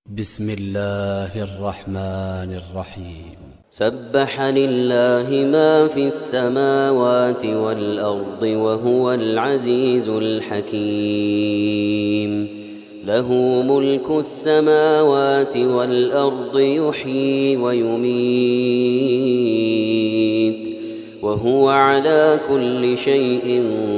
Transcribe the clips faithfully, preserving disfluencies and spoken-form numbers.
بسم الله الرحمن الرحيم. سبح لله ما في السماوات والأرض وهو العزيز الحكيم. له ملك السماوات والأرض يحيي ويميت وهو على كل شيء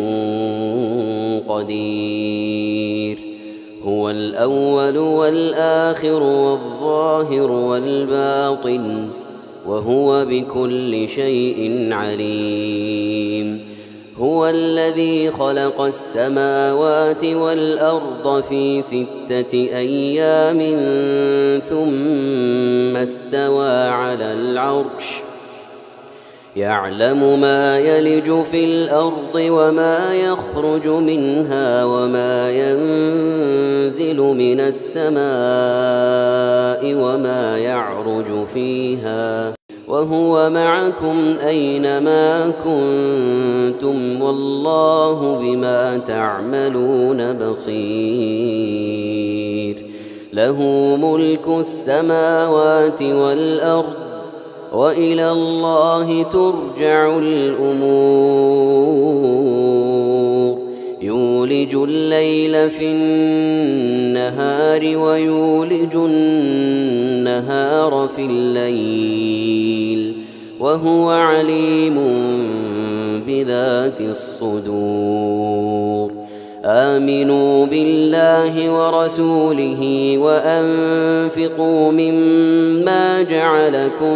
قدير. هو الأول والآخر والظاهر والباطن وهو بكل شيء عليم. هو الذي خلق السماوات والأرض في ستة أيام ثم استوى على العرش يعلم ما يلج في الأرض وما يخرج منها وما ينزل من السماء وما يعرج فيها وهو معكم أينما كنتم والله بما تعملون بصير. له ملك السماوات والأرض وإلى الله ترجع الأمور. يولج الليل في النهار ويولج النهار في الليل وهو عليم بذات الصدور. آمنوا بالله ورسوله وأنفقوا مما جعلكم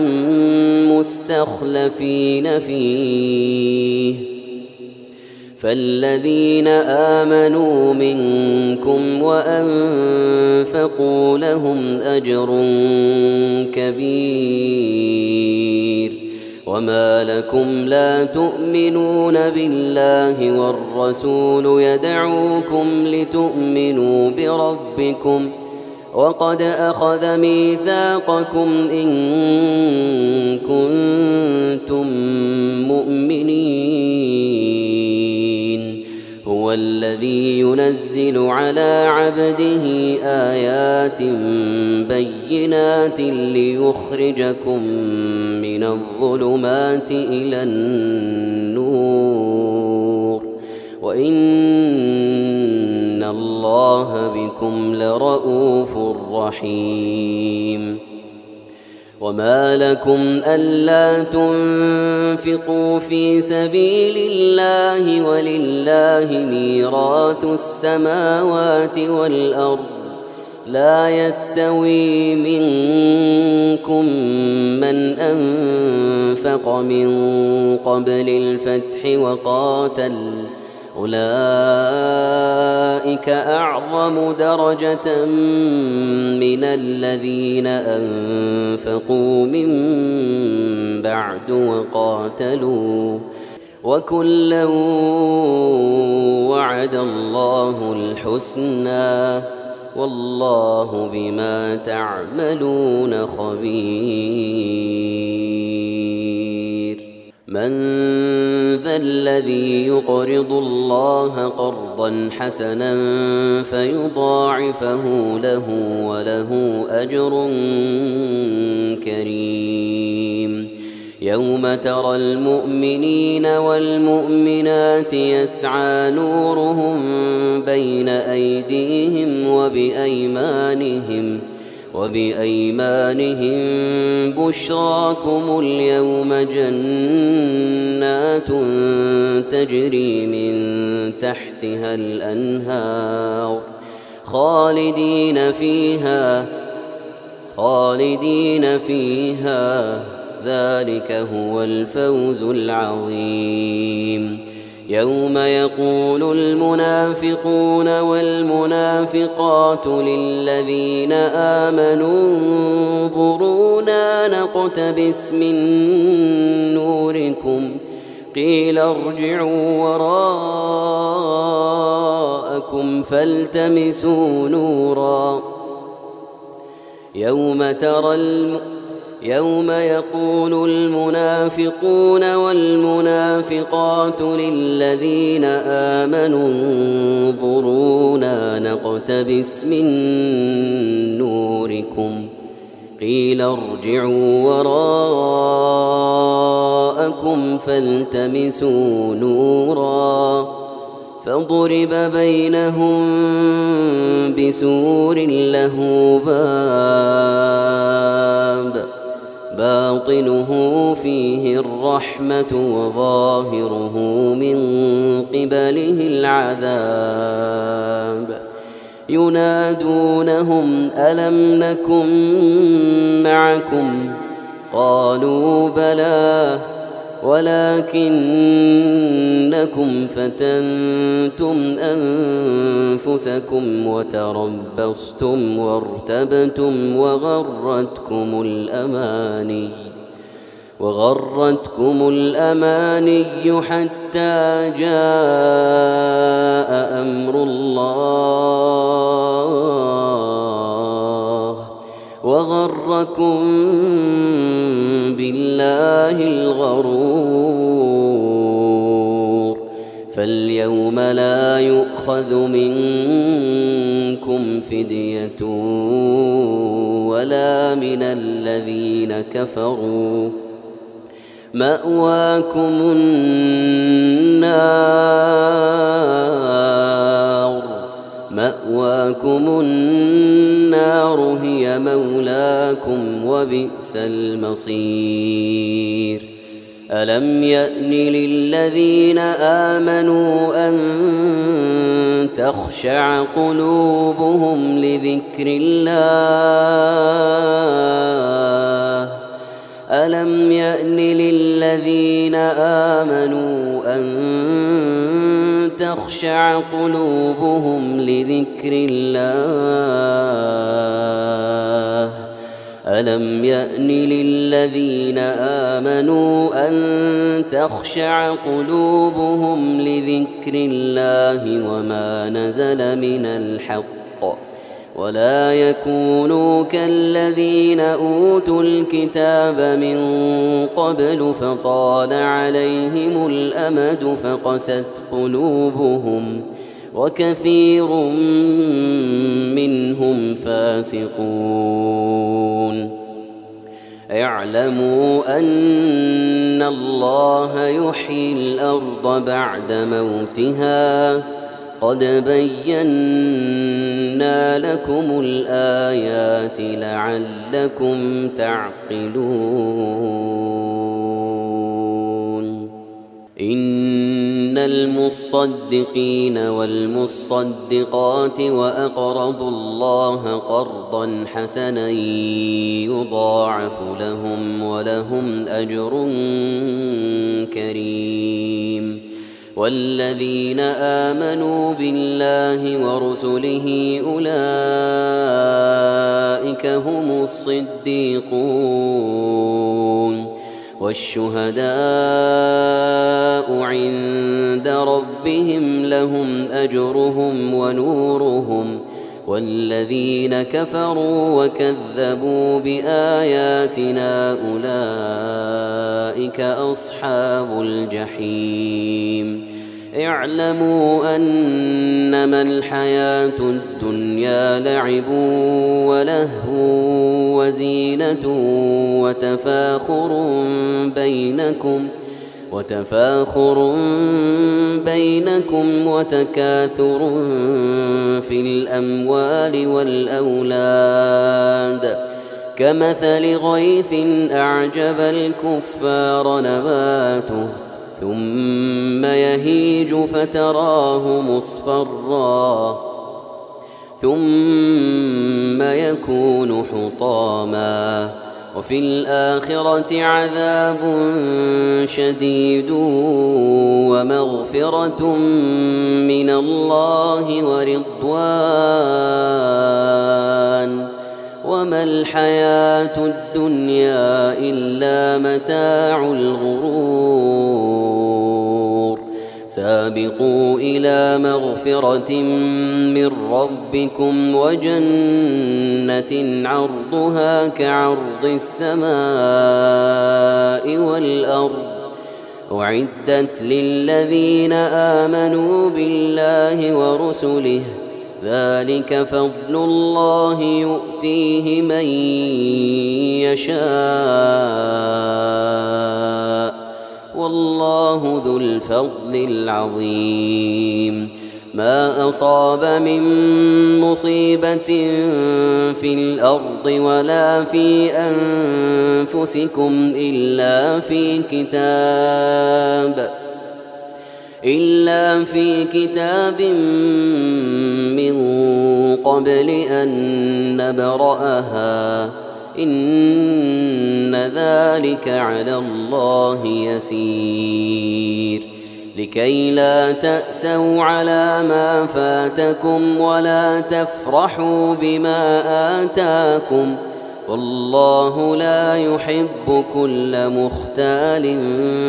مستخلفين فيه فالذين آمنوا منكم وأنفقوا لهم أجر كبير. وما لكم لا تؤمنون بالله والرسول يدعوكم لتؤمنوا بربكم وقد أخذ ميثاقكم إن كنتم مؤمنين. هو الذي ينزل على عبده آيات بينات ليخرجكم من الظلمات إلى النور وإن الله بكم لرءوف رحيم. وما لكم ألا تنفقوا في سبيل الله ولله ميراث السماوات والأرض لا يستوي منكم من أنفق من قبل الفتح وقاتل أولئك أعظم درجة من الذين أنفقوا من بعد وقاتلوا وكلا وعد الله الحسنى والله بما تعملون خبير. من ذا الذي يقرض الله قرضا حسنا فيضاعفه له وله أجر كريم. يوم ترى المؤمنين والمؤمنات يسعى نورهم بين أيديهم وبأيمانهم وبأيمانهم بشراكم اليوم جنات تجري من تحتها الأنهار خالدين فيها خالدين فيها ذلك هو الفوز العظيم. يوم يقول المنافقون والمنافقات للذين آمنوا انظرونا نقتبس من نوركم قيل ارجعوا وراءكم فالتمسوا نورا. يوم ترى الم يوم يقول المنافقون والمنافقات للذين آمنوا انظرونا نقتبس من نوركم دينكم قيل ارجعوا وراءكم فالتمسوا نورا فضرب بينهم بسور له باب باطنه فيه الرحمة وظاهره من قبله العذاب ينادونهم ألم نكن معكم قالوا بلى ولكنكم فتنتم أنفسكم وتربصتم وارتبتم وغرتكم الأماني وغرتكم الأماني حتى جاء أمر الله وغركم بالله الغرور فاليوم لا يؤخذ منكم فدية ولا من الذين كفروا مأواكم النار مأواكم النار هي مولاكم وبئس المصير ألم يأن للذين آمنوا أن تخشع قلوبهم لذكر الله ألم يأن للذين آمنوا أن تخشع قلوبهم لذكر الله ألم يأن للذين آمنوا أن تخشع قلوبهم لذكر الله وما نزل من الحق ولا يكونوا كالذين أوتوا الكتاب من قبل فطال عليهم الأمد فقست قلوبهم وكثير منهم فاسقون اعلموا أن الله يحيي الأرض بعد موتها قد بينا لكم الآيات لعلكم تعقلون إن المصدقين والمصدقات وأقرضوا الله قرضا حسنا يضاعف لهم ولهم أجر كريم والذين آمنوا بالله ورسله أولئك هم الصديقون والشهداء عند ربهم لهم أجرهم ونورهم والذين كفروا وكذبوا بآياتنا أولئك أصحاب الجحيم اعلموا أنما الحياة الدنيا لعب ولهو وزينة وتفاخر بينكم وتفاخر بينكم وتكاثر في الأموال والأولاد كمثل غيث أعجب الكفار نباته ثم يهيج فتراه مصفرا ثم يكون حطاما وفي الآخرة عذاب شديد ومغفرة من الله ورضوان وما الحياة الدنيا إلا متاع الغرور سابقوا إلى مغفرة من ربكم وجنة عرضها كعرض السماء والأرض أعدت للذين آمنوا بالله ورسله ذلك فضل الله يؤتيه من يشاء والله ذو الفضل العظيم ما أصاب من مصيبة في الأرض ولا في أنفسكم إلا في كتاب إلا في كتاب من قبل أن نبرأها إن ذلك على الله يسير لكي لا تأسوا على ما فاتكم ولا تفرحوا بما آتاكم والله لا يحب كل مختال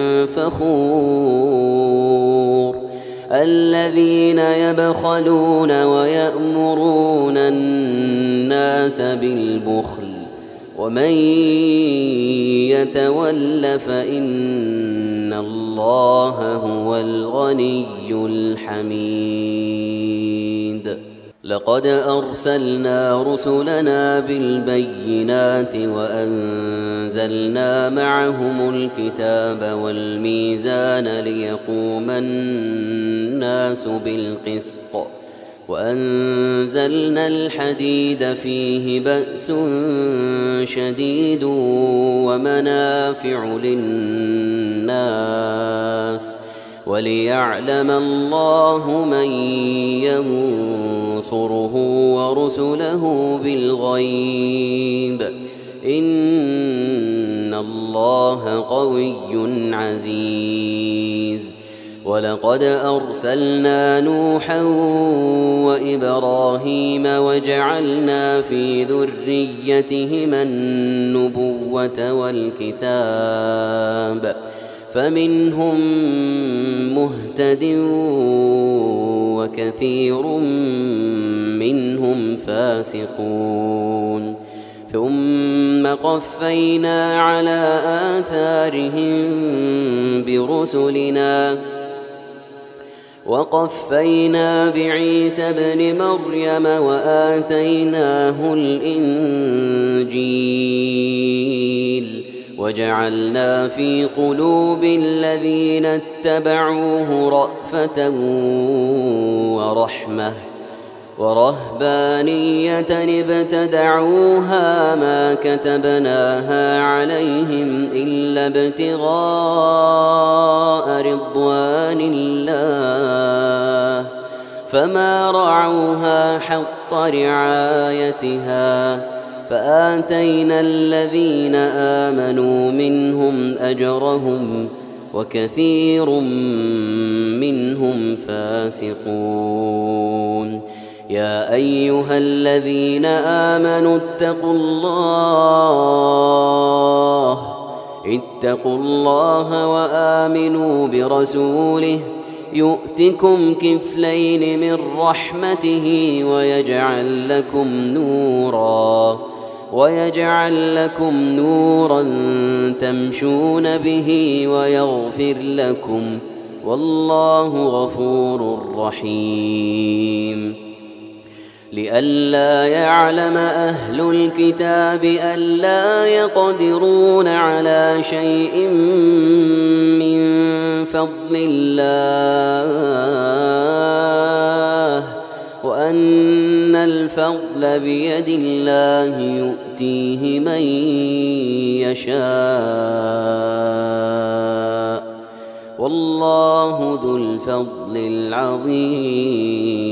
فخور الذين يبخلون ويأمرون الناس بالبخل ومن يتول فإن الله هو الغني الحميد لقد أرسلنا رسلنا بالبينات وأنزلنا معهم الكتاب والميزان ليقوم الناس بالقسط وأنزلنا الحديد فيه بأس شديد ومنافع للناس وليعلم الله من ينصره ورسله بالغيب إن الله قوي عزيز ولقد أرسلنا نوحا وإبراهيم وجعلنا في ذريتهما النبوة والكتاب فمنهم مهتد وكثير منهم فاسقون ثم قفينا على آثارهم برسلنا وقفينا بعيسى ابن مريم وآتيناه الإنجيل وجعلنا في قلوب الذين اتبعوه رأفة ورحمة ورهبانية ابتدعوها ما كتبناها عليهم إلا ابتغاء رضوان الله فما رعوها حق رعايتها فآتينا الذين آمنوا منهم أجرهم وكثير منهم فاسقون يا أيها الذين آمنوا اتقوا الله اتقوا الله وآمنوا برسوله يؤتكم كفلين من رحمته ويجعل لكم نورا ويجعل لكم نورا تمشون به ويغفر لكم والله غفور رحيم لئلا يعلم أهل الكتاب ألا يقدرون على شيء من فضل الله وأن الفضل بيد الله يؤتيه من يشاء والله ذو الفضل العظيم